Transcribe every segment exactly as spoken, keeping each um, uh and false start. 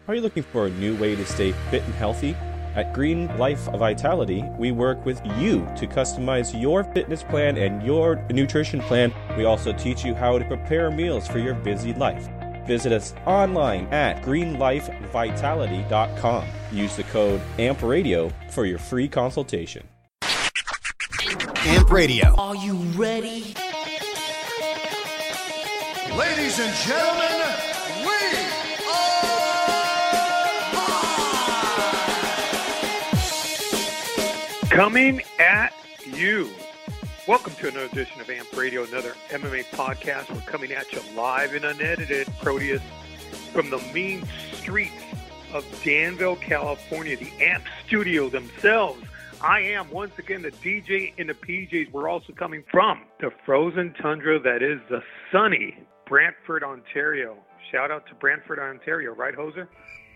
Are you looking for a new way to stay fit and healthy? At Green Life Vitality, we work with you to customize your fitness plan and your nutrition plan. We also teach you how to prepare meals for your busy life. Visit us online at green life vitality dot com. Use the code A M P radio for your free consultation. A M P Radio. Are you ready? Ladies and gentlemen, we Coming at you. Welcome to another edition of A M P Radio, another M M A podcast. We're coming at you live and unedited, Proteus, from the mean streets of Danville, California, the A M P studio themselves. I am, once again, the D J in the P Js. We're also coming from the frozen tundra that is the sunny Brantford, Ontario. Shout out to Brantford, Ontario. Right, Hoser?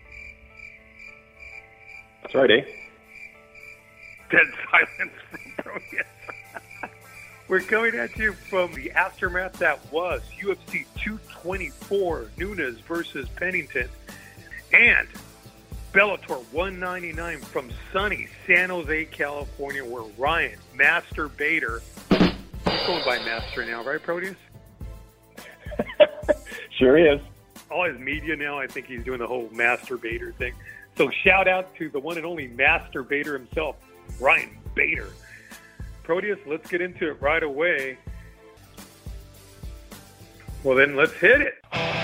That's right, eh? Dead silence from Proteus. We're coming at you from the aftermath that was U F C two twenty-four, Nunes versus Pennington, and Bellator one ninety-nine from sunny San Jose, California, where Ryan Master Bader, he's going by Master now, right, Proteus? Sure is. All his media now, I think he's doing the whole Master Bader thing. So shout out to the one and only Master Bader himself, Ryan Bader. Proteus, let's get into it right away. Well, then let's hit it.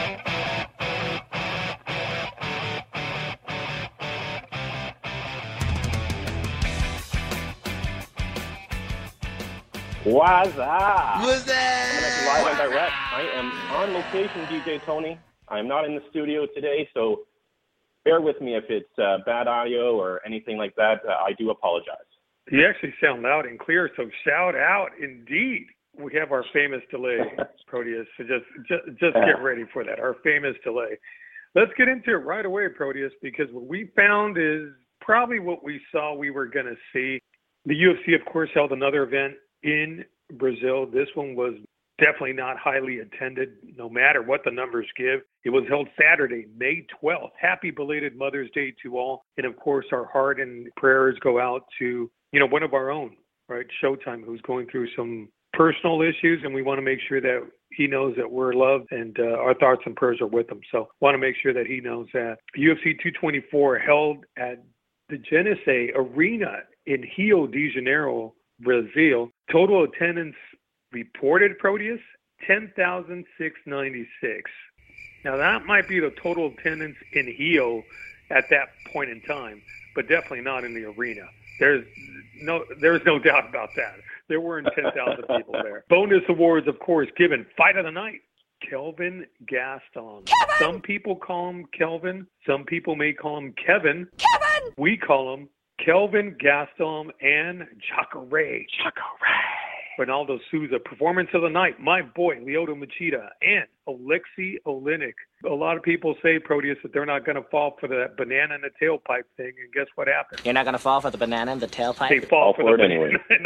What's up? What's I'm live and direct. I am on location, D J Tony. I'm not in the studio today, so bear with me if it's uh, bad audio or anything like that. Uh, I do apologize. You actually sound loud and clear, so shout out indeed. We have our famous delay, Proteus, so just, just, just get ready for that, our famous delay. Let's get into it right away, Proteus, because what we found is probably what we saw we were going to see. The U F C, of course, held another event in Brazil. This one was definitely not highly attended, no matter what the numbers give. It was held Saturday, May twelfth. Happy belated Mother's Day to all. And, of course, our heart and prayers go out to, you know, one of our own, right, Showtime, who's going through some personal issues, and we want to make sure that he knows that we're loved and uh, our thoughts and prayers are with him. So want to make sure that he knows that. U F C two twenty-four held at the Genesee Arena in Rio de Janeiro, Brazil. Total attendance reported, Proteus, ten thousand six hundred ninety-six. Now, that might be the total attendance in Rio at that point in time, but definitely not in the arena. There's no there's no doubt about that. There weren't ten thousand people there. Bonus awards, of course, given. Fight of the night, Kelvin Gaston. Kevin! Some people call him Kelvin. Some people may call him Kevin. Kevin! We call him Kelvin Gaston and Jacare. Jacare. Ronaldo Souza. Performance of the night, my boy, Lyoto Machida and Alexei Oleinik. A lot of people say, Proteus, that they're not going to fall for the banana in the tailpipe thing, and guess what happened? You're not going to fall for the banana in the tailpipe? They fall for, for the anyway. banana in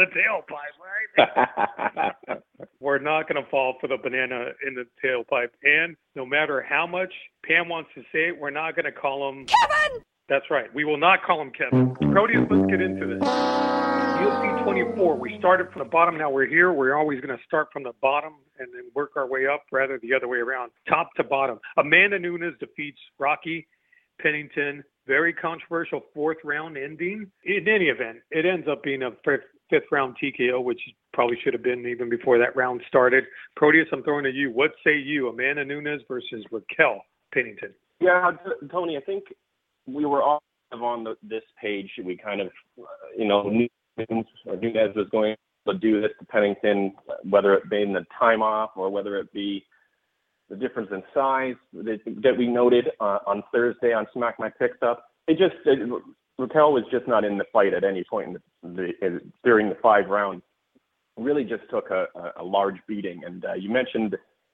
the tailpipe, right? We're not going to fall for the banana in the tailpipe. And no matter how much Pam wants to say it, we're not going to call him Kevin! That's right. We will not call him Kevin. Proteus, let's get into this. U F C twenty-four, we started from the bottom. Now we're here. We're always going to start from the bottom and then work our way up, rather the other way around, top to bottom. Amanda Nunes defeats Rocky Pennington. Very controversial fourth round ending. In any event, it ends up being a fifth, fifth round T K O, which probably should have been even before that round started. Proteus, I'm throwing to you. What say you, Amanda Nunes versus Raquel Pennington? Yeah, t- Tony, I think we were all on the, this page. We kind of, uh, you know, knew or Nunes was going to do this to Pennington, whether it be in the time off or whether it be the difference in size that, that we noted uh, on Thursday on Smack My Picks Up. It just, it, Raquel was just not in the fight at any point in the, the, during the five rounds. Really just took a, a large beating. And uh, you mentioned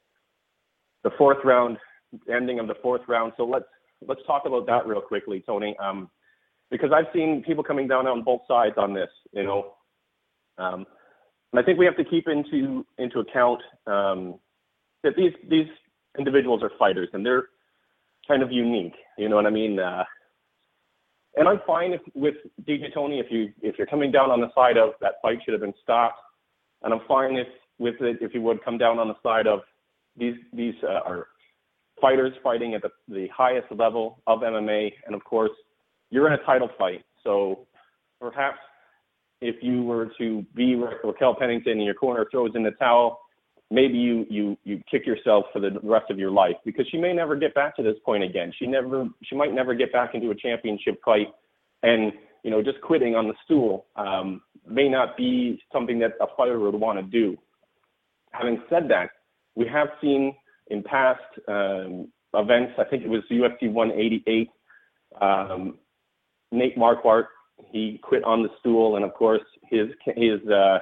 the fourth round, ending of the fourth round. So let's let's talk about that real quickly, Tony. Um, because I've seen people coming down on both sides on this, you know. Um, and I think we have to keep into into account um, that these these individuals are fighters, and they're kind of unique. You know what I mean? Uh, and I'm fine if, with D J Tony if you if you're coming down on the side of that fight should have been stopped, and I'm fine if with it if you would come down on the side of these these uh, are fighters fighting at the, the highest level of M M A, and of course you're in a title fight, so perhaps if you were to be Raquel Pennington and your corner throws in the towel, maybe you, you, you kick yourself for the rest of your life, because she may never get back to this point again. She never, she might never get back into a championship fight, and, you know, just quitting on the stool um, may not be something that a fighter would want to do. Having said that, we have seen in past um, events, I think it was U F C one eighty-eight, um, Nate Marquardt, he quit on the stool, and of course his, his, uh,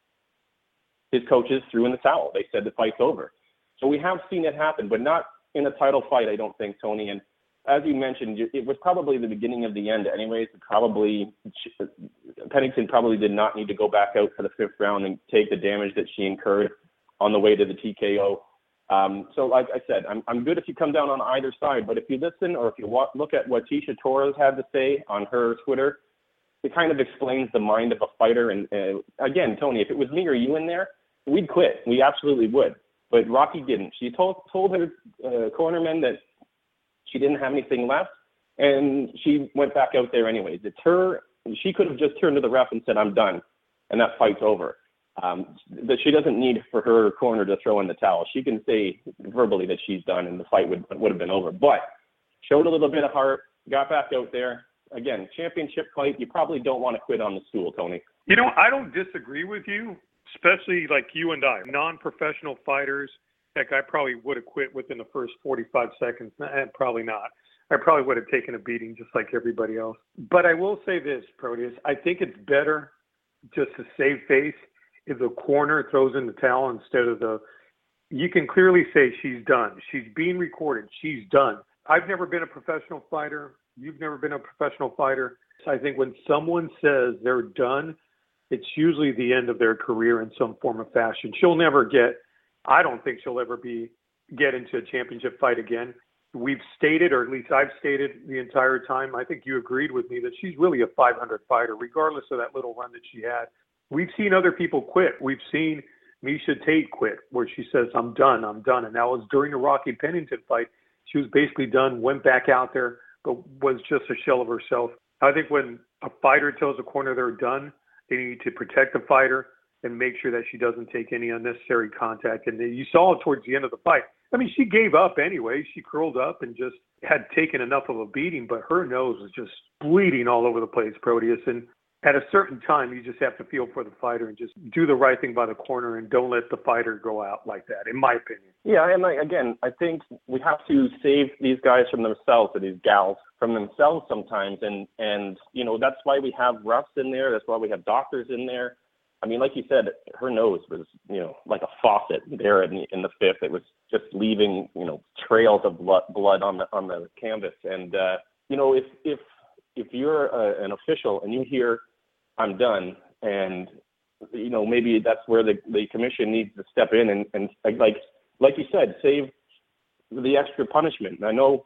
his coaches threw in the towel. They said the fight's over. So we have seen it happen, but not in a title fight, I don't think, Tony. And as you mentioned, it was probably the beginning of the end anyways. Probably Pennington probably did not need to go back out for the fifth round and take the damage that she incurred on the way to the T K O. Um, so like I said, I'm, I'm good if you come down on either side, but if you listen or if you walk, look at what Tecia Torres had to say on her Twitter, it kind of explains the mind of a fighter. And uh, again, Tony, if it was me or you in there, we'd quit. We absolutely would. But Rocky didn't. She told told her uh, cornermen that she didn't have anything left, and she went back out there anyways. It's her. She could have just turned to the ref and said, "I'm done," and that fight's over. Um, that she doesn't need for her corner to throw in the towel. She can say verbally that she's done, and the fight would would have been over. But showed a little bit of heart, got back out there. Again, championship fight. You probably don't want to quit on the stool, Tony. You know, I don't disagree with you. Especially like you and I, non-professional fighters. Heck, I probably would have quit within the first forty-five seconds. Eh, probably not. I probably would have taken a beating just like everybody else. But I will say this, Proteus. I think it's better just to save face if the corner throws in the towel instead of the – you can clearly say she's done. She's being recorded. She's done. I've never been a professional fighter. You've never been a professional fighter. So I think when someone says they're done – it's usually the end of their career in some form of fashion. She'll never get, I don't think she'll ever be, get into a championship fight again. We've stated, or at least I've stated the entire time, I think you agreed with me that she's really a five hundred fighter, regardless of that little run that she had. We've seen other people quit. We've seen Miesha Tate quit, where she says, I'm done, I'm done. And that was during the Rocky Pennington fight. She was basically done, went back out there, but was just a shell of herself. I think when a fighter tells a corner they're done, they need to protect the fighter and make sure that she doesn't take any unnecessary contact. And you saw it towards the end of the fight. I mean, she gave up anyway. She curled up and just had taken enough of a beating, but her nose was just bleeding all over the place, Proteus. And at a certain time, you just have to feel for the fighter and just do the right thing by the corner and don't let the fighter go out like that, in my opinion. Yeah, and like, again, I think we have to save these guys from themselves, or these gals from themselves sometimes. And, and you know, that's why we have refs in there. That's why we have doctors in there. I mean, like you said, her nose was, you know, like a faucet there in the, in the fifth. It was just leaving, you know, trails of blood, blood on the on the canvas. And, uh, you know, if if if you're a, an official and you hear, I'm done, and, you know, maybe that's where the, the commission needs to step in and, and like like you said, save the extra punishment. And I know,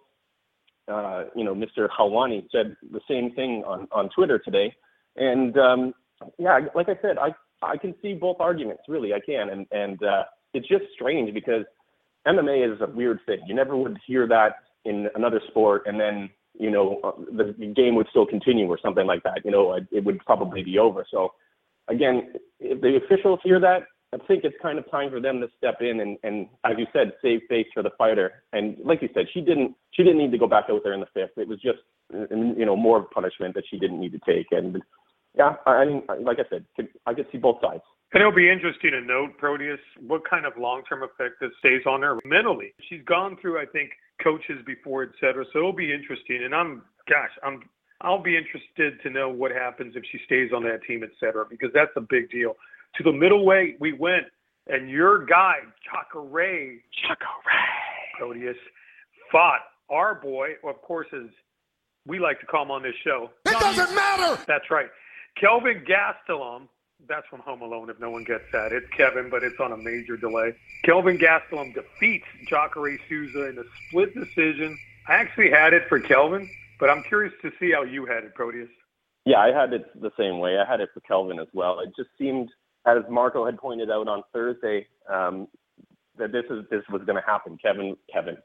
uh, you know, Mister Helwani said the same thing on, on Twitter today. And, um, yeah, like I said, I I can see both arguments, really, I can. And, and uh, it's just strange because M M A is a weird thing. You never would hear that in another sport, and then, you know, the game would still continue or something like that. You know, it would probably be over. So, again, if the officials hear that, I think it's kind of time for them to step in and, and, as you said, save face for the fighter. And like you said, she didn't she didn't need to go back out there in the fifth. It was just, you know, more punishment that she didn't need to take. And, yeah, I mean, like I said, I could see both sides. And it'll be interesting to note, Proteus, what kind of long-term effect this stays on her mentally. She's gone through, I think, coaches before, et cetera, so it'll be interesting. And I'm, gosh, I'm, I'll be interested to know what happens if she stays on that team, et cetera, because that's a big deal. To the middleweight, we went, and your guy, Jacare, Jacare, Proteus, fought our boy, of course, as we like to call him on this show. It doesn't matter! That's right. Kelvin Gastelum, that's from Home Alone if no one gets that. It's Kevin, but it's on a major delay. Kelvin Gastelum defeats Jacare Souza in a split decision. I actually had it for Kelvin, but I'm curious to see how you had it, Proteus. Yeah, I had it the same way. I had it for Kelvin as well. It just seemed, as Marco had pointed out on Thursday, um, that this is this was going to happen. Kevin, Kevin,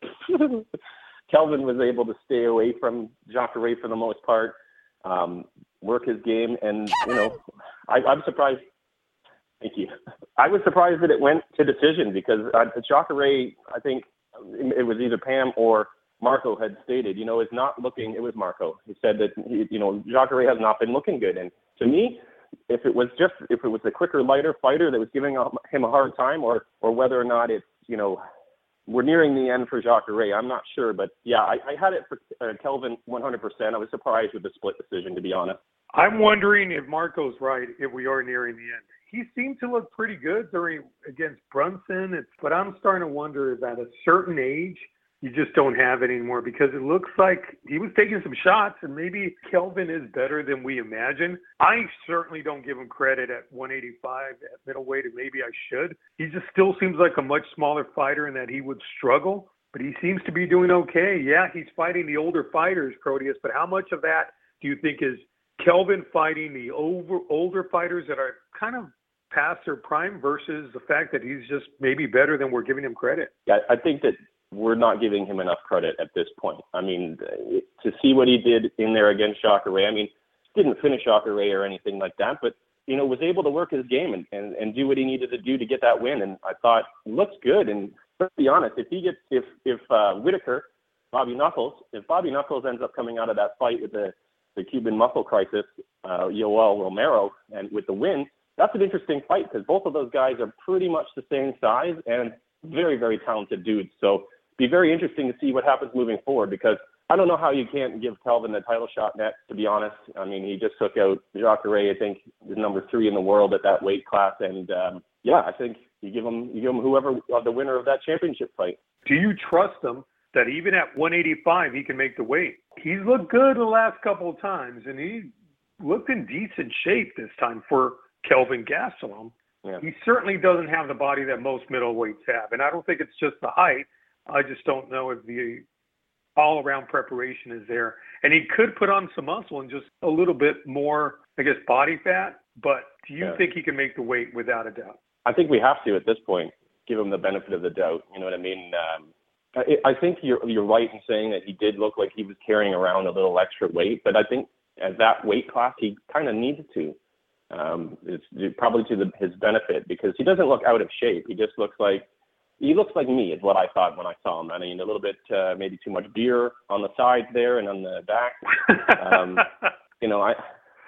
Kelvin was able to stay away from Jacare for the most part, um, work his game, and you know, I, I'm surprised. Thank you. I was surprised that it went to decision because uh, Jacare, I think it was either Pam or Marco had stated, you know, is not looking. It was Marco. He said that he, you know, Jacare has not been looking good, and to me, if it was just if it was a quicker, lighter fighter that was giving him a hard time, or or whether or not it's, you know, we're nearing the end for Jacare, I'm not sure. But yeah, I, I had it for uh, Kelvin one hundred percent. I was surprised with the split decision, to be honest. I'm wondering if Marco's right, if we are nearing the end. He seemed to look pretty good during against Brunson, it's, but I'm starting to wonder if at a certain age, you just don't have it anymore, because it looks like he was taking some shots, and maybe Kelvin is better than we imagine. I certainly don't give him credit at one eighty-five at middleweight, and maybe I should. He just still seems like a much smaller fighter and that he would struggle, but he seems to be doing okay. Yeah, he's fighting the older fighters, Proteus, but how much of that do you think is Kelvin fighting the over, older fighters that are kind of past their prime versus the fact that he's just maybe better than we're giving him credit? Yeah, I think that we're not giving him enough credit at this point. I mean, to see what he did in there against Jacare, I mean, didn't finish Jacare or anything like that, but, you know, was able to work his game and, and, and do what he needed to do to get that win. And I thought, looks good. And let's be honest, if he gets, if, if uh, Whitaker, Bobby Knuckles, if Bobby Knuckles ends up coming out of that fight with the, the Cuban muscle crisis, uh, Yoel Romero, and with the win, that's an interesting fight because both of those guys are pretty much the same size and very, very talented dudes. So be very interesting to see what happens moving forward, because I don't know how you can't give Kelvin the title shot next, to be honest. I mean, he just took out Jacare, I think, is number three in the world at that weight class. And, um, yeah, I think you give him you give him whoever uh, the winner of that championship fight. Do you trust him that even at one eighty-five he can make the weight? He's looked good the last couple of times, and he looked in decent shape this time for Kelvin Gastelum. Yeah. He certainly doesn't have the body that most middleweights have, and I don't think it's just the height. I just don't know if the all-around preparation is there. And he could put on some muscle and just a little bit more, I guess, body fat. But do you yeah. think he can make the weight without a doubt? I think we have to at this point give him the benefit of the doubt. You know what I mean? Um, I, I think you're you're right in saying that he did look like he was carrying around a little extra weight. But I think at that weight class, he kind of needed to. Um, it's probably to the, his benefit, because he doesn't look out of shape. He just looks like He looks like me, is what I thought when I saw him. I mean, a little bit, uh, maybe too much beer on the sides there and on the back. Um, you know, I,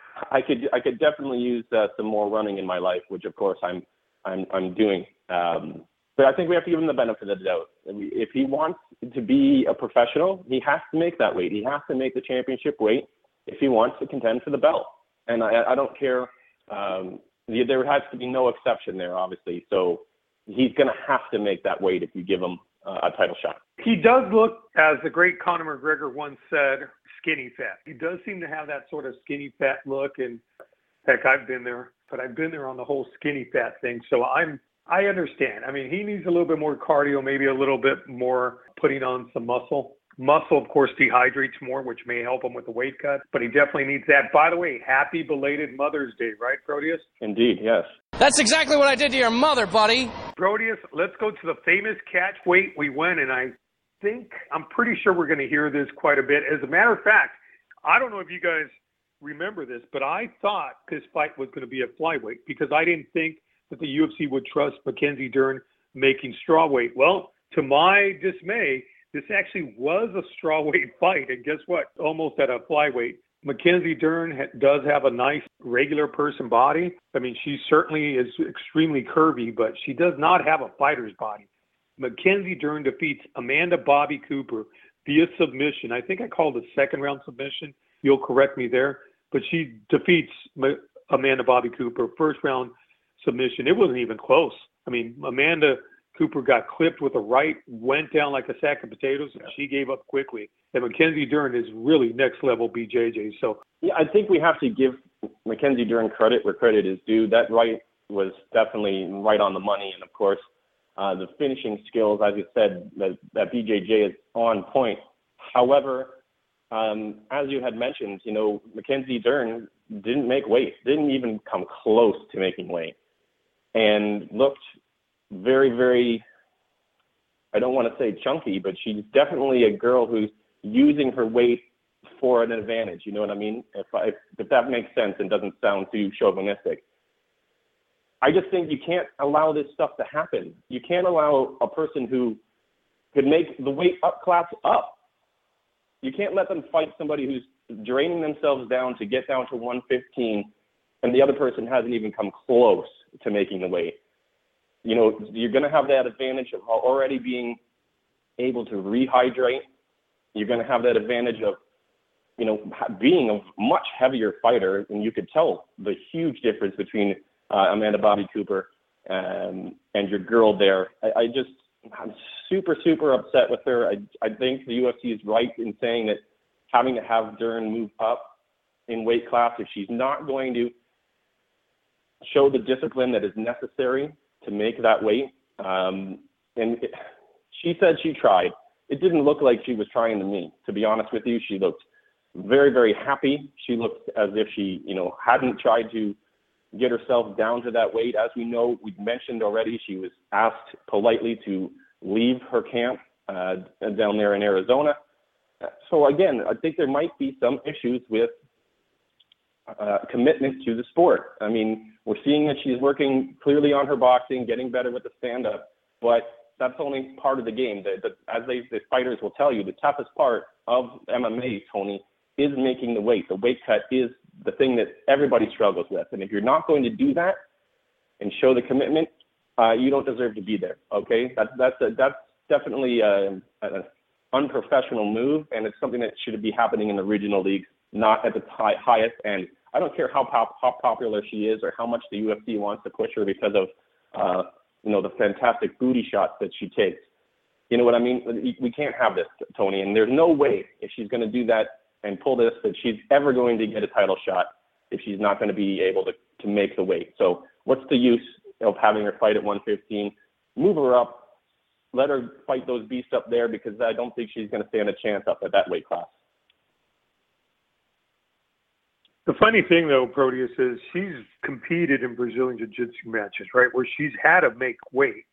I could, I could definitely use uh, some more running in my life, which of course I'm, I'm, I'm doing. Um, but I think we have to give him the benefit of the doubt. If he wants to be a professional, he has to make that weight. He has to make the championship weight if he wants to contend for the belt. And I, I don't care. Um, there has to be no exception there, obviously. So he's going to have to make that weight if you give him uh, a title shot. He does look, as the great Conor McGregor once said, skinny fat. He does seem to have that sort of skinny fat look. And heck, I've been there, but I've been there on the whole skinny fat thing. So I'm, I understand. I mean, he needs a little bit more cardio, maybe a little bit more putting on some muscle. Muscle, of course, dehydrates more, which may help him with the weight cut, but he definitely needs that. By the way, happy belated Mother's Day, right, Proteus? Indeed, yes. That's exactly what I did to your mother, buddy. Proteus, let's go to the famous catch weight we went, and I think, I'm pretty sure we're going to hear this quite a bit. As a matter of fact, I don't know if you guys remember this, but I thought this fight was going to be a flyweight because I didn't think that the U F C would trust Mackenzie Dern making strawweight. Well, to my dismay, this actually was a strawweight fight, and guess what? Almost at a flyweight. Mackenzie Dern ha- does have a nice regular person body. I mean, she certainly is extremely curvy, but she does not have a fighter's body. Mackenzie Dern defeats Amanda Bobby Cooper via submission. I think I called it second round submission. You'll correct me there. But she defeats Ma- Amanda Bobby Cooper first round submission. It wasn't even close. I mean, Amanda Cooper got clipped with a right, went down like a sack of potatoes, and she gave up quickly. And Mackenzie Dern is really next level B J J. So yeah, I think we have to give Mackenzie Dern credit where credit is due. That right was definitely right on the money, and of course, uh, the finishing skills, as you said, that, that B J J is on point. However, um, as you had mentioned, you know, Mackenzie Dern didn't make weight, didn't even come close to making weight, and looked very, very, I don't want to say chunky, but she's definitely a girl who's using her weight for an advantage. You know what I mean? If, I, if that makes sense and doesn't sound too chauvinistic. I just think you can't allow this stuff to happen. You can't allow a person who could make the weight up class up. You can't let them fight somebody who's draining themselves down to get down to one fifteen, and the other person hasn't even come close to making the weight. You know, you're going to have that advantage of already being able to rehydrate. You're going to have that advantage of, you know, being a much heavier fighter, and you could tell the huge difference between uh, Amanda Bobby Cooper um, and your girl there. I, I just, I'm super, super upset with her. I, I think the U F C is right in saying that having to have Dern move up in weight class, if she's not going to show the discipline that is necessary to make that weight. Um, and it, she said she tried. It didn't look like she was trying to me, to be honest with you. She looked very, very happy. She looked as if she, you know, hadn't tried to get herself down to that weight. As we know, we mentioned already, she was asked politely to leave her camp uh, down there in Arizona. So again, I think there might be some issues with uh, commitment to the sport. I mean, we're seeing that she's working clearly on her boxing, getting better with the stand-up, but that's only part of the game. The, the, as they, the fighters will tell you, the toughest part of M M A, Tony, is making the weight. The weight cut is the thing that everybody struggles with. And if you're not going to do that and show the commitment, uh, you don't deserve to be there, okay? That's, that's, a, that's definitely an unprofessional move, and it's something that should be happening in the regional leagues, not at the high, highest end. I don't care how, pop, how popular she is or how much the U F C wants to push her because of, uh, you know, the fantastic booty shots that she takes. You know what I mean? We can't have this, Tony, and there's no way if she's going to do that and pull this that she's ever going to get a title shot if she's not going to be able to, to make the weight. So what's the use of having her fight at one fifteen? Move her up, let her fight those beasts up there, because I don't think she's going to stand a chance up at that weight class. The funny thing, though, Proteus, is she's competed in Brazilian Jiu-Jitsu matches, right, where she's had to make weight.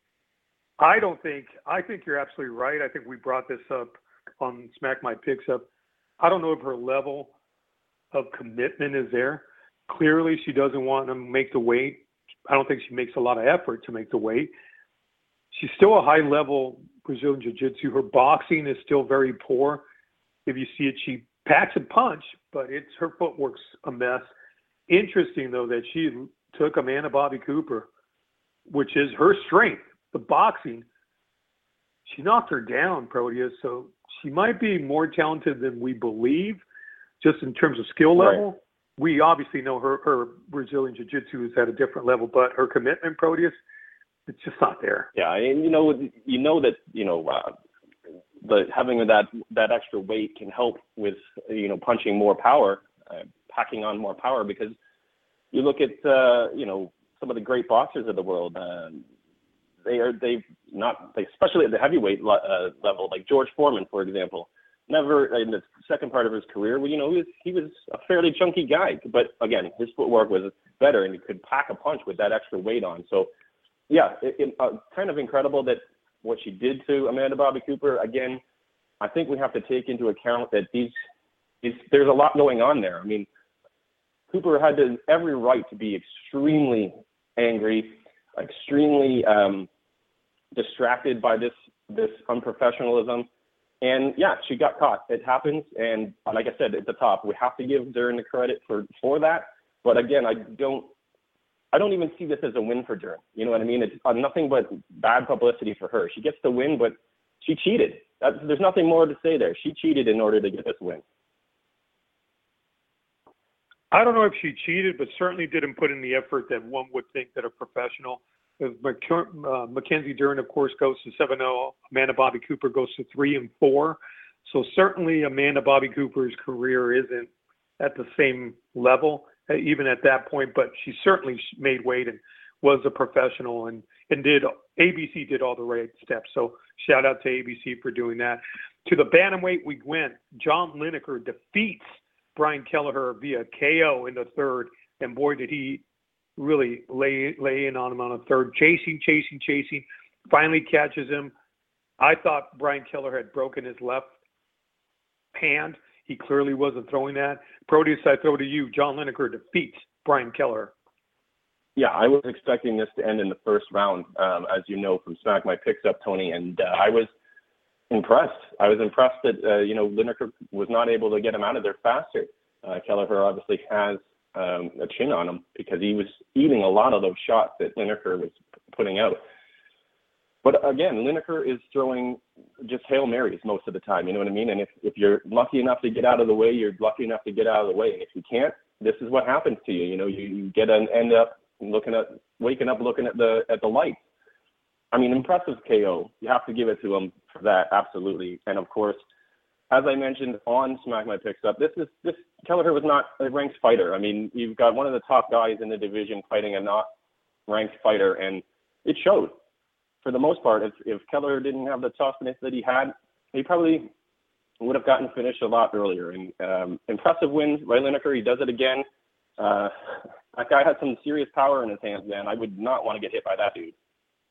I don't think – I think you're absolutely right. I think we brought this up on Smack My Picks Up. I don't know if her level of commitment is there. Clearly, she doesn't want to make the weight. I don't think she makes a lot of effort to make the weight. She's still a high-level Brazilian Jiu-Jitsu. Her boxing is still very poor. If you see it, she packs a punch, but it's her footwork's a mess. Interesting, though, that she took Amanda Bobby Cooper, which is her strength, the boxing. She knocked her down, Proteus, so she might be more talented than we believe, just in terms of skill level. Right. We obviously know her, her Brazilian Jiu-Jitsu is at a different level, but her commitment, Proteus, it's just not there. Yeah, and you know, you know that you know, uh, the having that that extra weight can help with you know punching more power, uh, packing on more power, because you look at uh, you know some of the great boxers of the world. Uh, they are they've not, especially at the heavyweight le- uh, level, like George Foreman, for example. Never in the second part of his career, well, you know, he was, he was a fairly chunky guy, but again, his footwork was better, and he could pack a punch with that extra weight on. So, yeah, it, it, uh, kind of incredible that what she did to Amanda Bobby Cooper. Again, I think we have to take into account that these, these there's a lot going on there. I mean, Cooper had to, every right to be extremely angry, extremely um, distracted by this this unprofessionalism. And yeah, she got caught. It happens. And like I said at the top, we have to give Dern the credit for, for that. But again, I don't, I don't even see this as a win for Dern. You know what I mean? It's uh, nothing but bad publicity for her. She gets the win, but she cheated. That's, there's nothing more to say there. She cheated in order to get this win. I don't know if she cheated, but certainly didn't put in the effort that one would think that a professional. Uh, Mackenzie Dern, of course, goes to seven oh. Amanda Bobby Cooper goes to three and four. So certainly Amanda Bobby Cooper's career isn't at the same level, even at that point, but she certainly made weight and was a professional, and, and did A B C did all the right steps. So shout out to A B C for doing that. To the bantamweight we went. John Lineker defeats Brian Kelleher via K O in the third, and boy, did he really lay lay in on him on the third, chasing, chasing, chasing, finally catches him. I thought Brian Kelleher had broken his left hand. He clearly wasn't throwing that. Proteus, I throw to you. John Lineker defeats Brian Kelleher. Yeah, I was expecting this to end in the first round, um, as you know from Smack My Picks Up, Tony, and uh, I was impressed. I was impressed that, uh, you know, Lineker was not able to get him out of there faster. Uh, Kelleher obviously has um, a chin on him because he was eating a lot of those shots that Lineker was putting out. But again, Lineker is throwing just Hail Marys most of the time, you know what I mean? And if, if you're lucky enough to get out of the way, you're lucky enough to get out of the way. And if you can't, this is what happens to you. You know, you, you get an end up looking at, waking up looking at the at the lights. I mean, impressive K O. You have to give it to him for that, absolutely. And of course, as I mentioned on Smack My Picks Up, this is this Kelleher was not a ranked fighter. I mean, you've got one of the top guys in the division fighting a not ranked fighter, and it showed. For the most part, if, if Kelleher didn't have the toughness that he had, he probably would have gotten finished a lot earlier. And um, impressive wins by Lineker. He does it again. Uh, that guy had some serious power in his hands, man. I would not want to get hit by that dude.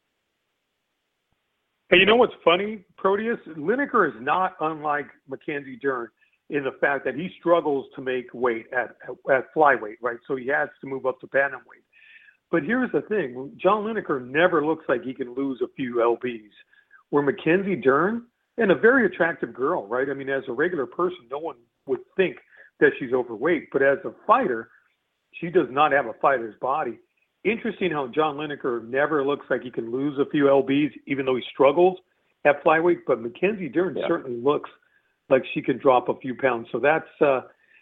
Hey, you know what's funny, Proteus? Lineker is not unlike Mackenzie Dern in the fact that he struggles to make weight at, at, at flyweight, right? So he has to move up to bantamweight. But here's the thing. John Lineker never looks like he can lose a few L Bs. Where Mackenzie Dern, and a very attractive girl, right? I mean, as a regular person, no one would think that she's overweight. But as a fighter, she does not have a fighter's body. Interesting how John Lineker never looks like he can lose a few L Bs, even though he struggles at flyweight. But Mackenzie Dern yeah. certainly looks like she can drop a few pounds. So that's uh,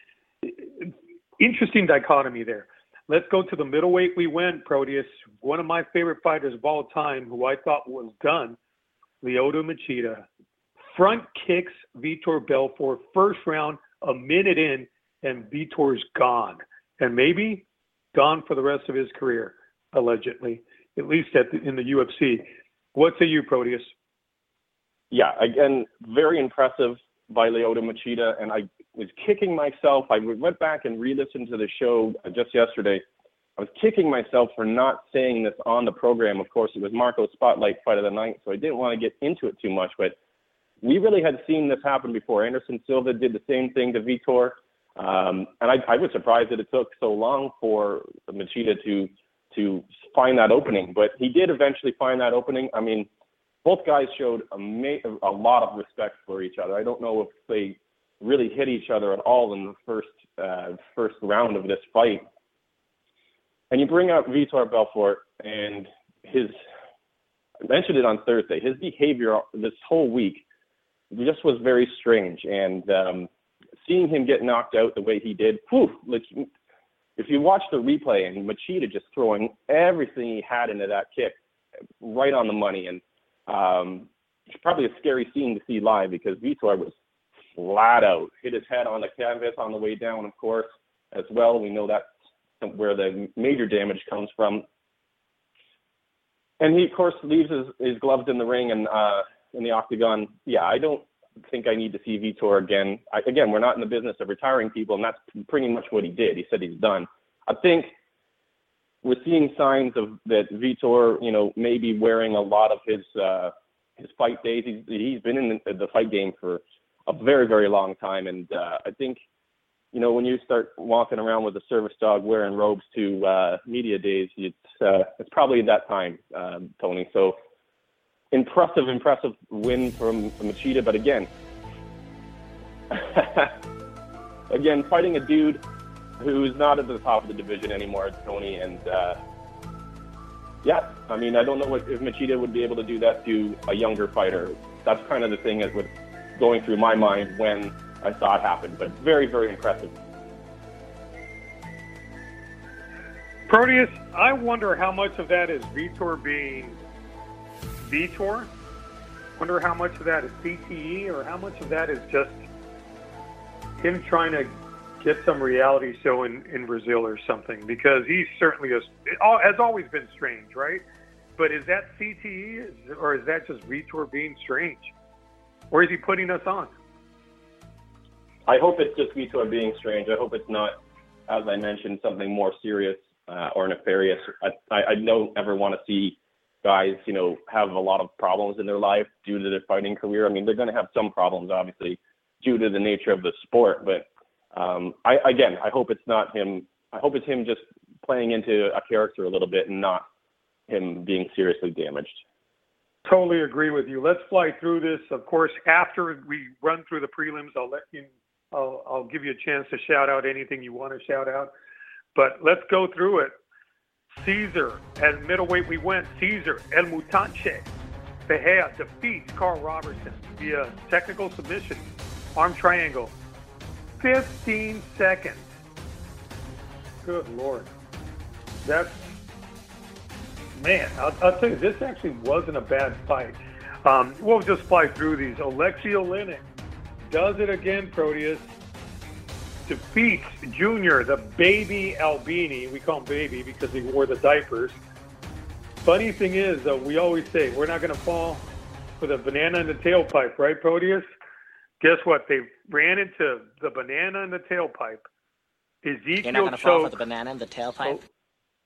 interesting dichotomy there. Let's go to the middleweight we went, Proteus. One of my favorite fighters of all time, who I thought was done, Lyoto Machida. Front kicks Vitor Belfort, first round, a minute in, and Vitor's gone. And maybe gone for the rest of his career, allegedly, at least at the, in the U F C. What say you, Proteus? Yeah, again, very impressive by Lyoto Machida, and I was kicking myself. I went back and re-listened to the show just yesterday. I was kicking myself for not saying this on the program. Of course, it was Marco's Spotlight Fight of the Night, so I didn't want to get into it too much, but we really had seen this happen before. Anderson Silva did the same thing to Vitor, um, and I, I was surprised that it took so long for Machida to to find that opening, but he did eventually find that opening. I mean, both guys showed a, ma- a lot of respect for each other. I don't know if they really hit each other at all in the first uh, first round of this fight. And you bring up Vitor Belfort and his, I mentioned it on Thursday, his behavior this whole week just was very strange. And um, seeing him get knocked out the way he did, whew, if you watch the replay and Machida just throwing everything he had into that kick right on the money, and um, it's probably a scary scene to see live because Vitor was flat out, hit his head on the canvas on the way down, of course, as well. We know that's where the major damage comes from. And he, of course, leaves his, his gloves in the ring and uh, in the octagon. Yeah, I don't think I need to see Vitor again. I, again, we're not in the business of retiring people, and that's pretty much what he did. He said he's done. I think we're seeing signs of that Vitor, you know, maybe wearing a lot of his uh, his fight days. He's, he's been in the, the fight game for a very, very long time, and uh, I think, you know, when you start walking around with a service dog wearing robes to uh, media days, it's uh, it's probably that time, um, Tony. So impressive, impressive win from Machida, but again, again, fighting a dude who's not at the top of the division anymore, Tony, and uh, yeah, I mean, I don't know what, if Machida would be able to do that to a younger fighter. That's kind of the thing that was going through my mind when I saw it happen, but very, very impressive. Proteus, I wonder how much of that is Vitor being Vitor. Wonder how much of that is C T E, or how much of that is just him trying to get some reality show in, in Brazil or something, because he's certainly a, it all, has always been strange, right? But is that C T E, or is that just Vitor being strange? Or is he putting us on? I hope it's just Vitor being strange. I hope it's not, as I mentioned, something more serious uh, or nefarious. I, I, I don't ever want to see guys, you know, have a lot of problems in their life due to their fighting career. I mean, they're going to have some problems, obviously, due to the nature of the sport. But um, I, again, I hope it's not him. I hope it's him just playing into a character a little bit and not him being seriously damaged. Totally agree with you. Let's fly through this. Of course, after we run through the prelims, I'll let you, I'll, I'll give you a chance to shout out anything you want to shout out. But let's go through it. Caesar, at middleweight we went. Caesar, El Mutante, Fejea defeats Carl Robertson via technical submission, arm triangle, fifteen seconds. Good Lord. That's, man, I'll, I'll tell you, this actually wasn't a bad fight. Um, we'll just fly through these. Alexei Oleinik does it again, Proteus. Defeats Junior, the baby Albini. We call him baby because he wore the diapers. Funny thing is, uh, we always say we're not going to fall for the banana in the tailpipe, right, Proteus? Guess what? They ran into the banana in the tailpipe. Ezekiel You're not going to fall for the banana in the tailpipe? Oh,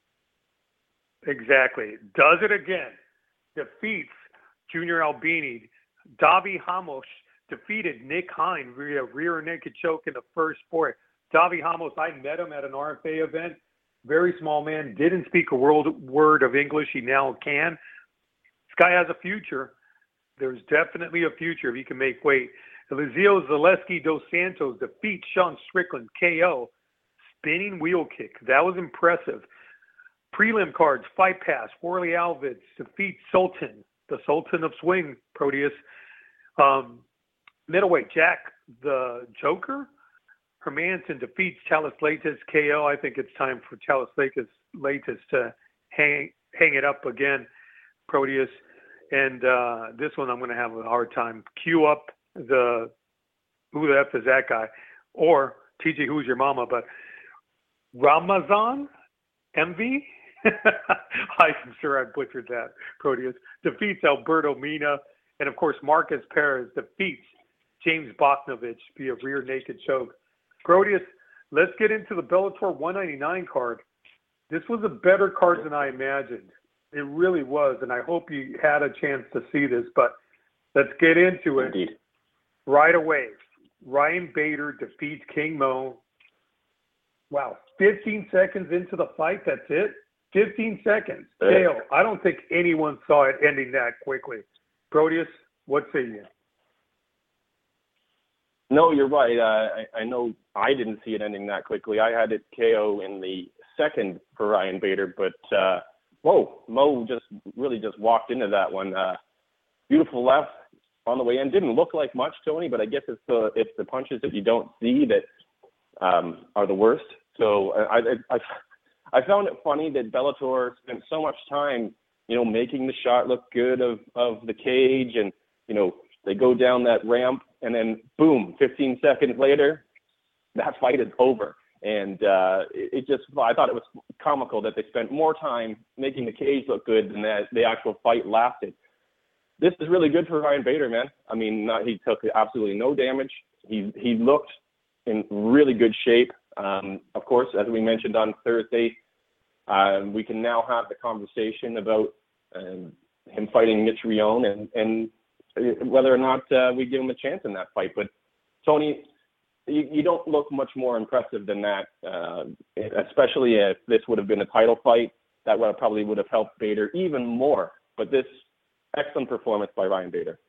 exactly. Does it again. Defeats Junior Albini. Davi Ramos defeated Nick Hine via rear naked choke in the first sport. Davi Ramos, I met him at an R F A event. Very small man. Didn't speak a world word of English. He now can. This guy has a future. There's definitely a future if he can make weight. Eliseo Zaleski dos Santos defeats Sean Strickland K O. Spinning wheel kick. That was impressive. Prelim cards, Fight Pass. Worley Alvids defeats Sultan, the Sultan of Swing, Proteus. Um, middleweight, Jack the Joker Hermanson defeats Chalice Latis K O. I think it's time for Chalice Latis to hang, hang it up again, Proteus. And uh, this one I'm going to have a hard time. Cue up the, who the F is that guy? Or T J, who's your mama? But Ramazan M V? I'm sure I butchered that, Proteus. Defeats Alberto Mina. And, of course, Marcus Perez defeats James Bogdanovich via rear naked choke. Proteus, let's get into the Bellator one ninety-nine card. This was a better card than I imagined. It really was, and I hope you had a chance to see this. But let's get into it. Indeed. Right away. Ryan Bader defeats King Mo. Wow, fifteen seconds into the fight, that's it? fifteen seconds. Dale, I don't think anyone saw it ending that quickly. Proteus, what say you? No, you're right. Uh, I, I know I didn't see it ending that quickly. I had it K O in the second for Ryan Bader, but uh, whoa, Mo just really just walked into that one. Uh, beautiful left on the way in. Didn't look like much, Tony, but I guess it's the it's the punches that you don't see that um, are the worst. So I, I I I found it funny that Bellator spent so much time, you know, making the shot look good of of the cage, and you know they go down that ramp, and then boom, fifteen seconds later, that fight is over. And uh, it, it just, I thought it was comical that they spent more time making the cage look good than that the actual fight lasted. This is really good for Ryan Bader, man. I mean, not, he took absolutely no damage. He he looked in really good shape. Um, of course, as we mentioned on Thursday, uh, we can now have the conversation about uh, him fighting Mitch Rion and, and whether or not uh, we give him a chance in that fight. But, Tony, you, you don't look much more impressive than that, uh, especially if this would have been a title fight. That would have probably would have helped Bader even more. But this excellent performance by Ryan Bader.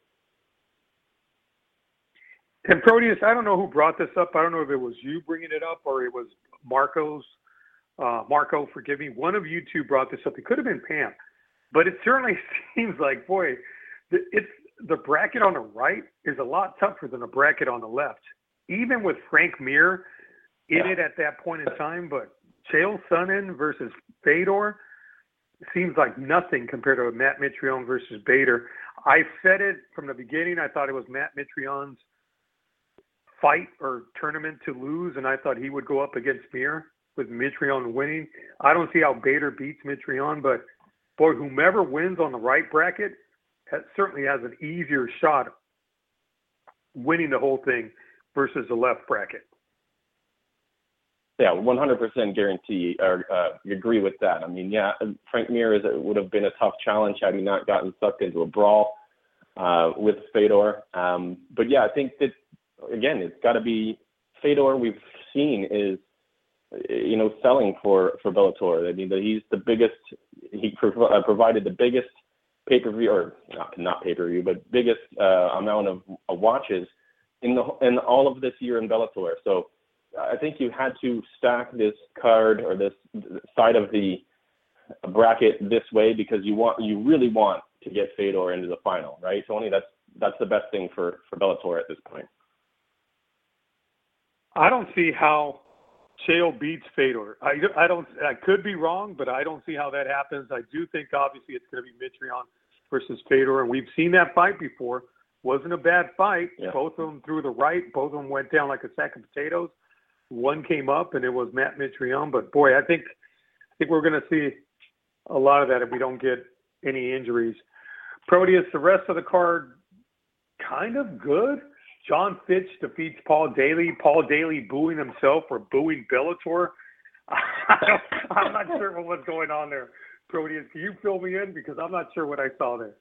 And Proteus, I don't know who brought this up. I don't know if it was you bringing it up or it was Marco's. Uh, Marco, forgive me. One of you two brought this up. It could have been Pam. But it certainly seems like, boy, it's the bracket on the right is a lot tougher than the bracket on the left. Even with Frank Mir in yeah. it at that point in time, but Chael Sonnen versus Fedor seems like nothing compared to Matt Mitrione versus Bader. I said it from the beginning. I thought it was Matt Mitrione's fight or tournament to lose, and I thought he would go up against Mir with Mitrione winning. I don't see how Bader beats Mitrione, but boy, whomever wins on the right bracket has, certainly has an easier shot winning the whole thing versus the left bracket. Yeah, one hundred percent guarantee or uh, agree with that. I mean, yeah, Frank Mir is, would have been a tough challenge had he not gotten sucked into a brawl uh, with Fedor. Um, but yeah, I think that, again, it's got to be Fedor we've seen is, you know, selling for, for Bellator. I mean, that he's the biggest, he prov- uh, provided the biggest pay-per-view, or not, not pay-per-view, but biggest uh, amount of uh, watches in the in all of this year in Bellator. So I think you had to stack this card or this side of the bracket this way because you want, you really want to get Fedor into the final, right, Tony? That's that's the best thing for, for Bellator at this point. I don't see how Chael beats Fedor. I, I don't. I could be wrong, but I don't see how that happens. I do think obviously it's going to be Mitrione versus Fedor, and we've seen that fight before. Wasn't a bad fight. Yeah. Both of them threw the right. Both of them went down like a sack of potatoes. One came up, and it was Matt Mitrione. But boy, I think I think we're going to see a lot of that if we don't get any injuries. Proteus, the rest of the card, kind of good. John Fitch defeats Paul Daly. Paul Daly booing himself for booing Bellator. I'm not sure what was going on there. Proteus, can you fill me in? Because I'm not sure what I saw there.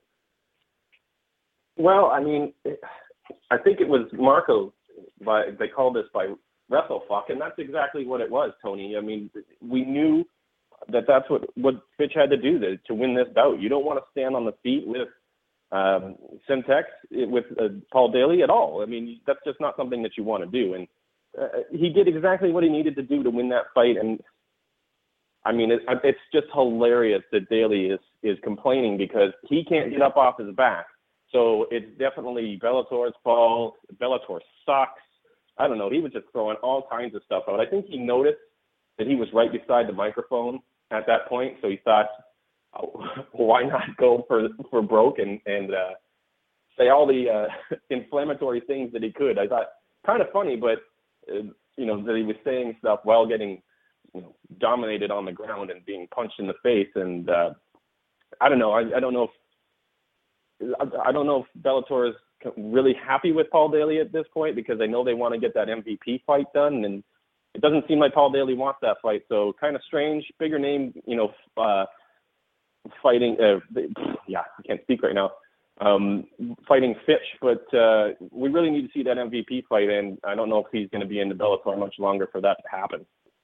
Well, I mean, I think it was Marco, by, they called this by WrestleFuck, and that's exactly what it was, Tony. I mean, we knew that that's what, what Fitch had to do to, to win this bout. You don't want to stand on the feet with um, Semtex, with uh, Paul Daly at all. I mean, that's just not something that you want to do. And uh, he did exactly what he needed to do to win that fight. And I mean, it, it's just hilarious that Daly is, is complaining because he can't get up off his back. So it's definitely Bellator's fault. Bellator sucks. I don't know. He was just throwing all kinds of stuff out. I think he noticed that he was right beside the microphone at that point. So he thought, oh, why not go for for broke and, and uh, say all the uh, inflammatory things that he could. I thought kind of funny, but, uh, you know, that he was saying stuff while getting, you know, dominated on the ground and being punched in the face. And uh, I don't know. I, I don't know if, I don't know if Bellator is really happy with Paul Daly at this point because I know they want to get that M V P fight done, and it doesn't seem like Paul Daly wants that fight. So kind of strange, bigger name, you know, uh, fighting. Uh, yeah, I can't speak right now. Um, fighting Fitch, but uh, we really need to see that M V P fight, and I don't know if he's going to be in the Bellator much longer for that to happen.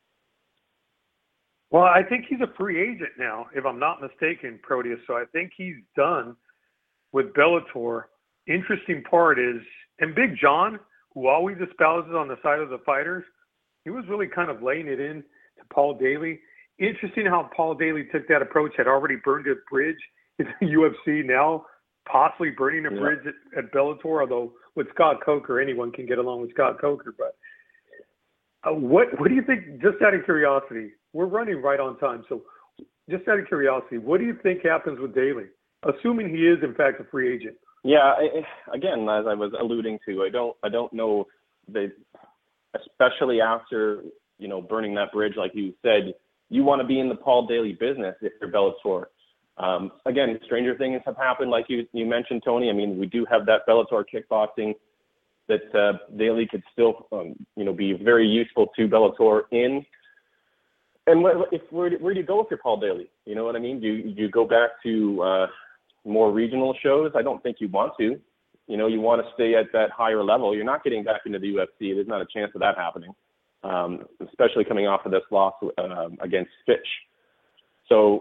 Well, I think he's a free agent now, if I'm not mistaken, Proteus. So I think he's done with Bellator. Interesting part is, and Big John, who always espouses on the side of the fighters, he was really kind of laying it in to Paul Daly. Interesting how Paul Daly took that approach, had already burned a bridge in the U F C, now possibly burning a yeah. bridge at, at Bellator, although with Scott Coker, anyone can get along with Scott Coker. But uh, what what do you think, just out of curiosity, we're running right on time, so just out of curiosity, what do you think happens with Daly, assuming he is, in fact, a free agent? Yeah, I, again, as I was alluding to, I don't, I don't know. They, especially after you know burning that bridge, like you said, you want to be in the Paul Daly business if you're Bellator. Um, again, stranger things have happened, like you you mentioned, Tony. I mean, we do have that Bellator kickboxing that uh, Daly could still, um, you know, be very useful to Bellator in. And what, if where do, where do you go if you're Paul Daly? You know what I mean? Do you, do you go back to uh, more regional shows? I don't think you want to. You know, you want to stay at that higher level. You're not getting back into the U F C. There's not a chance of that happening, um, especially coming off of this loss uh, against Fitch. So,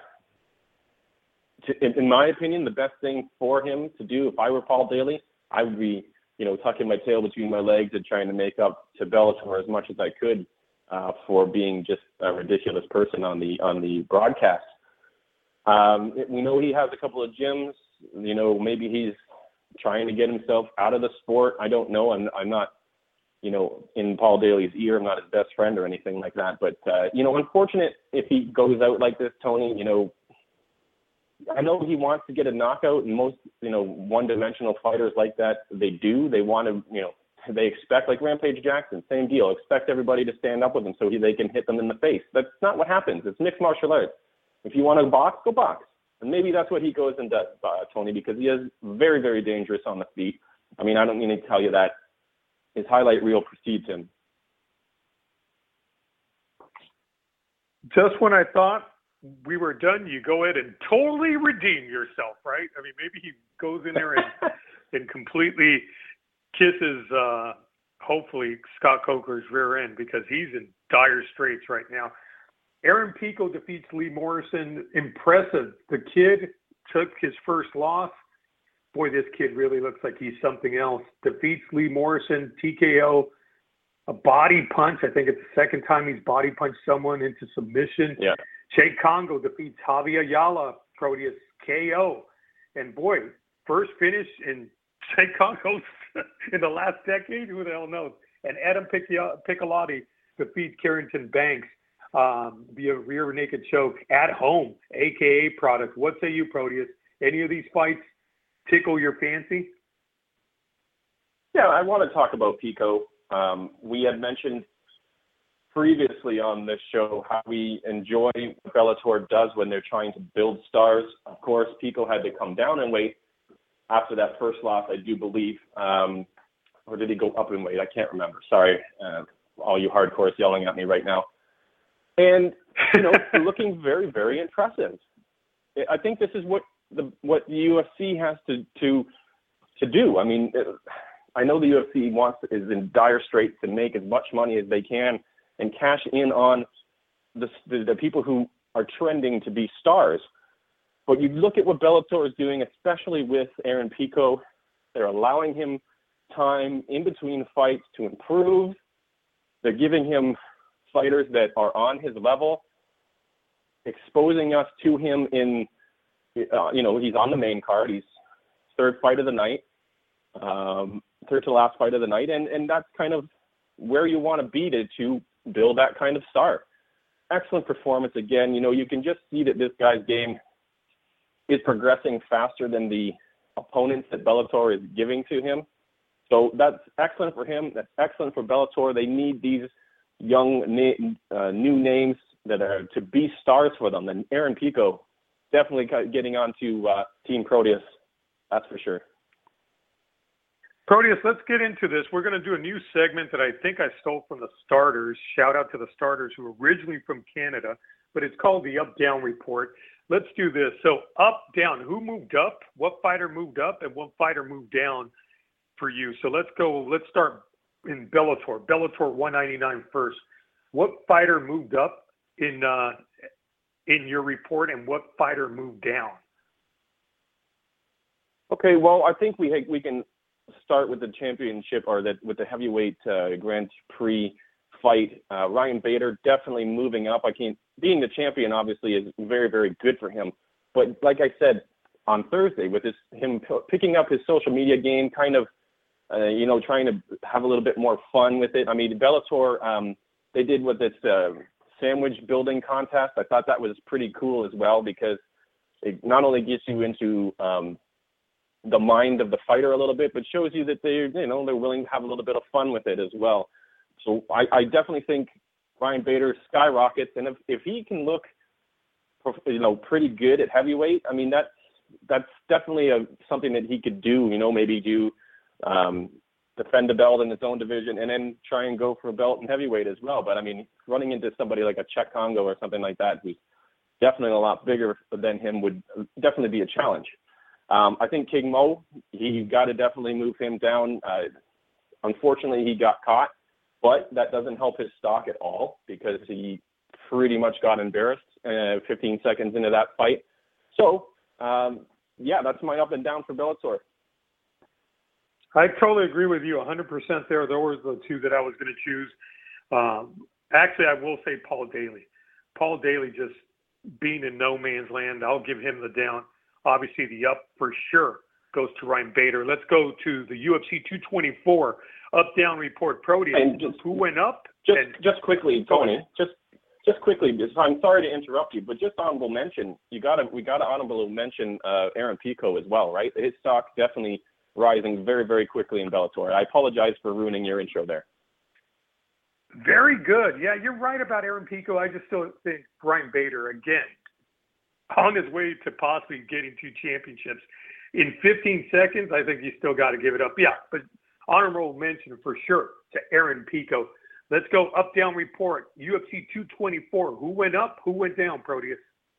to, in, in my opinion, the best thing for him to do, if I were Paul Daly, I would be, you know, tucking my tail between my legs and trying to make up to Bellator as much as I could uh, for being just a ridiculous person on the on the broadcast. Um, we know he has a couple of gyms. You know, maybe he's trying to get himself out of the sport. I don't know. I'm, I'm not, you know, in Paul Daly's ear. I'm not his best friend or anything like that. But, uh, you know, unfortunate if he goes out like this, Tony. You know, I know he wants to get a knockout, and most, you know, one-dimensional fighters like that, they do. They want to, you know, they expect, like Rampage Jackson, same deal, expect everybody to stand up with them so he, they can hit them in the face. That's not what happens. It's mixed martial arts. If you want to box, go box. And maybe that's what he goes and does, uh, Tony, because he is very, very dangerous on the feet, I mean, I don't need to tell you that his highlight reel precedes him. Just when I thought we were done, you go ahead and totally redeem yourself, right? I mean, maybe he goes in there and, and completely kisses, uh, hopefully, Scott Coker's rear end, because he's in dire straits right now. Aaron Pico defeats Lee Morrison. Impressive. The kid took his first loss. Boy, this kid really looks like he's something else. Defeats Lee Morrison, T K O, a body punch. I think it's the second time he's body punched someone into submission. Yeah. Jake Congo defeats Javier Ayala, Proteus K O. And boy, first finish in Jake Congo's in the last decade, who the hell knows? And Adam Piccolotti defeats Carrington Banks um, via rear naked choke at home, A K A product. What say you, Proteus? Any of these fights tickle your fancy? Yeah, I want to talk about Pico. Um, we had mentioned previously on this show how we enjoy what Bellator does when they're trying to build stars. Of course, Pico had to come down in weight after that first loss, I do believe. Um, or did he go up in weight? I can't remember. Sorry, uh, all you hardcores yelling at me right now. And, you know, looking very, very impressive. I think this is what the what the U F C has to to to do. I mean, it, I know the U F C wants is in dire straits to make as much money as they can and cash in on the, the the people who are trending to be stars. But you look at what Bellator is doing, especially with Aaron Pico. They're allowing him time in between fights to improve. They're giving him fighters that are on his level, exposing us to him in, uh, you know, he's on the main card. He's third fight of the night, um, third to last fight of the night. And, and that's kind of where you want to be to, to build that kind of star. Excellent performance again. You know, you can just see that this guy's game is progressing faster than the opponents that Bellator is giving to him. So that's excellent for him. That's excellent for Bellator. They need these young na- uh, new names that are to be stars for them. And Aaron Pico definitely getting onto uh, Team Proteus. That's for sure. Proteus, let's get into this. We're going to do a new segment that I think I stole from the Starters. Shout out to the Starters, who are originally from Canada, but it's called the Up-Down Report. Let's do this. So up, down, who moved up? What fighter moved up and what fighter moved down for you? So let's go, let's start in Bellator. Bellator one ninety-nine first. What fighter moved up in uh, in your report and what fighter moved down? Okay, well, I think we we can start with the championship or that with the heavyweight uh, Grand Prix fight. Uh, Ryan Bader definitely moving up. I can't, being the champion obviously is very, very good for him. But like I said on Thursday, with his him p- picking up his social media game, kind of, uh, you know, trying to have a little bit more fun with it. I mean, Bellator, um, they did with this uh, sandwich building contest. I thought that was pretty cool as well, because it not only gets you into um, the mind of the fighter a little bit, but shows you that they're, you know, they're willing to have a little bit of fun with it as well. So I, I definitely think Ryan Bader skyrockets, and if, if he can look, you know, pretty good at heavyweight, I mean, that's that's definitely a, something that he could do. You know, maybe do um, defend the belt in his own division, and then try and go for a belt in heavyweight as well. But I mean, running into somebody like a Czech Congo or something like that, who's definitely a lot bigger than him, would definitely be a challenge. Um, I think King Mo, he got to definitely move him down. Uh, unfortunately, he got caught. But that doesn't help his stock at all, because he pretty much got embarrassed uh, fifteen seconds into that fight. So, um, yeah, that's my up and down for Bellator. I totally agree with you one hundred percent there. Those were the two that I was going to choose. Um, actually, I will say Paul Daly. Paul Daly just being in no man's land. I'll give him the down. Obviously, the up for sure goes to Ryan Bader. Let's go to the U F C two twenty-four up-down report. Proteus, and just, who went up? Just and, just quickly, Tony, just just quickly, because I'm sorry to interrupt you, but just honorable mention, you gotta we gotta honorable mention uh, Aaron Pico as well, right? His stock definitely rising very, very quickly in Bellator. I apologize for ruining your intro there. Very good. Yeah, you're right about Aaron Pico. I just still think Ryan Bader, again, on his way to possibly getting two championships. in fifteen seconds, I think you still got to give it up. Yeah, but honorable mention for sure to Aaron Pico. Let's go up-down report. U F C two twenty-four. Who went up? Who went down, Proteus?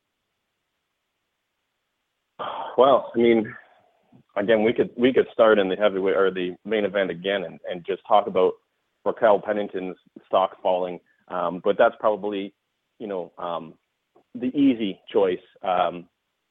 Well, I mean, again, we could we could start in the heavyweight or the main event again and, and just talk about Raquel Pennington's stock falling. Um, but that's probably, you know, um, the easy choice. Um,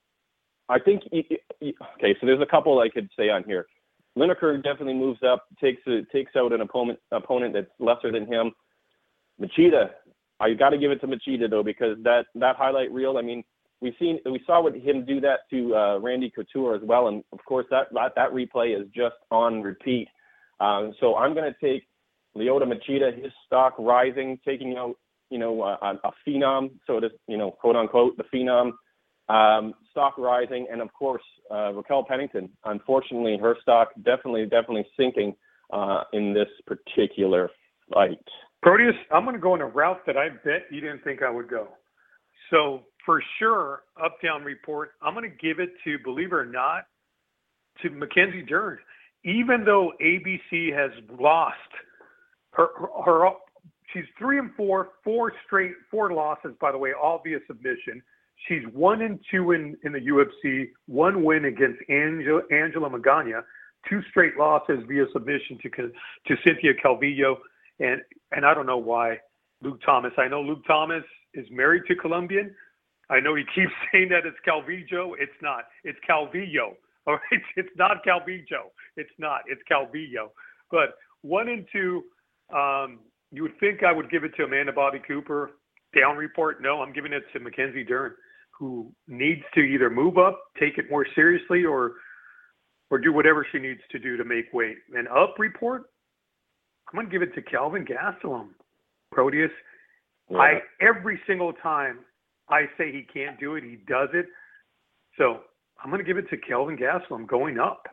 I think, okay, so there's a couple I could say on here. Lineker definitely moves up, takes a, takes out an opponent opponent that's lesser than him. Machida, I got to give it to Machida though, because that, that highlight reel, I mean, we seen we saw what him do that to uh, Randy Couture as well, and of course that that, that replay is just on repeat. Um, so I'm going to take Lyoto Machida, his stock rising, taking out you know a, a phenom, so to you know quote unquote the phenom. Um, stock rising, and of course, uh, Raquel Pennington. Unfortunately, her stock definitely, definitely sinking uh, in this particular fight. Proteus, I'm going to go in a route that I bet you didn't think I would go. So for sure, up-down report, I'm going to give it to, believe it or not, to Mackenzie Dern. Even though A B C has lost her, her, her she's three and four, four straight, four losses, by the way, all via submission. She's one and two in, in the U F C, one win against Angela, Angela Magana, two straight losses via submission to to Cynthia Calvillo, and and I don't know why Luke Thomas. I know Luke Thomas is married to Colombian. I know he keeps saying that it's Calvillo. It's not. It's Calvillo. All right, it's not Calvillo. It's not. It's Calvillo. But one and two, um, you would think I would give it to Amanda Bobby Cooper. Down report, no, I'm giving it to Mackenzie Dern, who needs to either move up, take it more seriously, or or do whatever she needs to do to make weight. And up report, I'm going to give it to Kelvin Gastelum, Proteus. Yeah. I every single time I say he can't do it, he does it. So I'm going to give it to Kelvin Gastelum going up.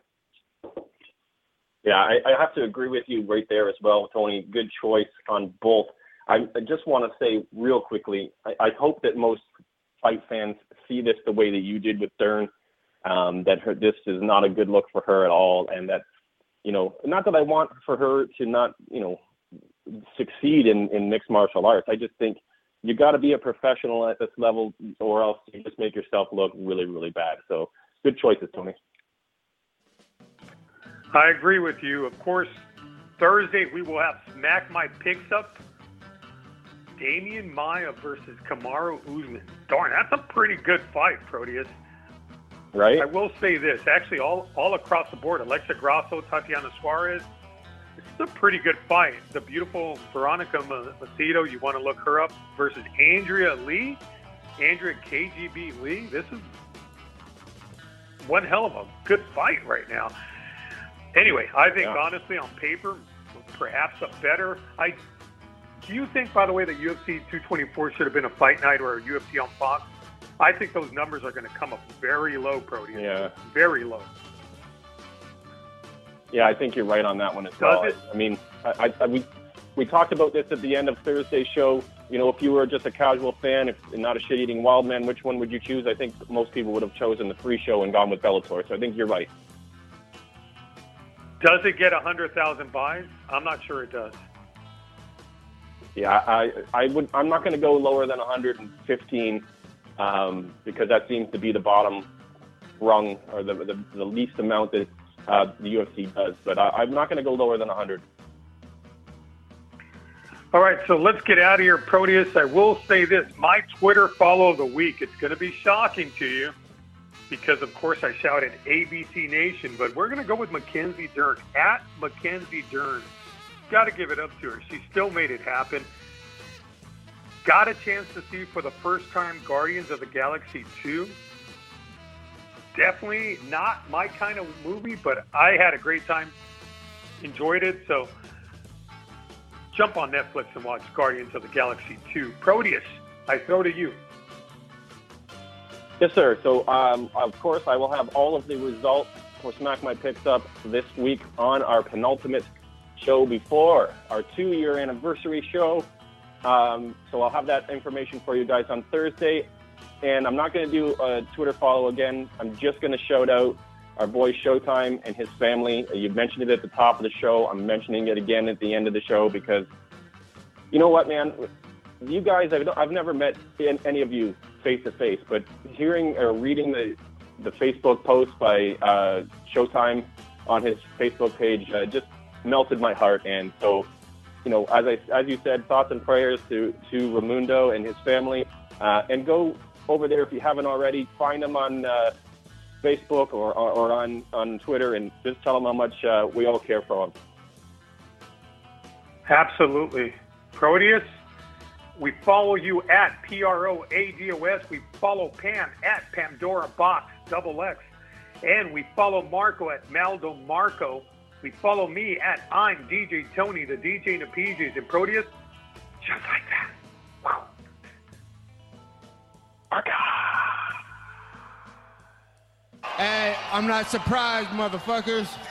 Yeah, I, I have to agree with you right there as well, Tony. Good choice on both. I, I just want to say real quickly, I, I hope that most fight fans see this the way that you did with Dern, um, that her, this is not a good look for her at all, and that, you know, not that I want for her to not, you know, succeed in, in mixed martial arts. I just think you got to be a professional at this level, or else you just make yourself look really, really bad. So good choices, Tony. I agree with you. Of course, Thursday we will have Smack My Picks Up. Damian Maia versus Kamaru Usman. Darn, that's a pretty good fight, Proteus. Right. I will say this. Actually, all, all across the board, Alexa Grasso, Tatiana Suarez, this is a pretty good fight. The beautiful Veronica Macedo, you want to look her up, versus Andrea Lee. Andrea K G B Lee. This is one hell of a good fight right now. Anyway, I think, yeah. honestly, on paper, perhaps a better... I Do you think, by the way, that U F C two twenty-four should have been a fight night or a U F C on Fox? I think those numbers are going to come up very low, Proteus. Yeah. Very low. Yeah, I think you're right on that one as Does well. It? I mean, I, I, we we talked about this at the end of Thursday's show. You know, if you were just a casual fan, if not a shit-eating wild man, which one would you choose? I think most people would have chosen the free show and gone with Bellator. So I think you're right. Does it get one hundred thousand buys? I'm not sure it does. Yeah, I, I would. I'm not going to go lower than one hundred fifteen um, because that seems to be the bottom rung or the the, the least amount that uh, the U F C does. But I, I'm not going to go lower than one hundred. All right, so let's get out of here, Proteus. I will say this: my Twitter follow of the week. It's going to be shocking to you because, of course, I shouted A B C Nation, but we're going to go with Mackenzie Dern at Mackenzie Dern. Got to give it up to her. She still made it happen. Got a chance to see for the first time Guardians of the Galaxy two. Definitely not my kind of movie, but I had a great time. Enjoyed it. So jump on Netflix and watch Guardians of the Galaxy two. Proteus, I throw to you. Yes, sir. So, um, of course, I will have all of the results for Smack My Picks Up this week on our penultimate show before our two-year anniversary show. Um, so I'll have that information for you guys on Thursday. And I'm not going to do a Twitter follow again. I'm just going to shout out our boy Showtime and his family. You mentioned it at the top of the show. I'm mentioning it again at the end of the show because, you know what, man? You guys, I've, I've never met any of you face to face, but hearing or reading the the Facebook post by uh, Showtime on his Facebook page uh, just melted my heart. And so, you know, as I as you said, thoughts and prayers to to Raimundo and his family. Uh, and go over there if you haven't already. Find him on uh, Facebook or, or, or on, on Twitter and just tell him how much uh, we all care for him. Absolutely. Proteus, we follow you at P R O A D O S. We follow Pam at Pandora Box double X. And we follow Marco at Maldo Marco. We follow me at I'm D J Tony, the D J in the P Js. And Proteus, just like that. Wow. Hey, I'm not surprised, motherfuckers.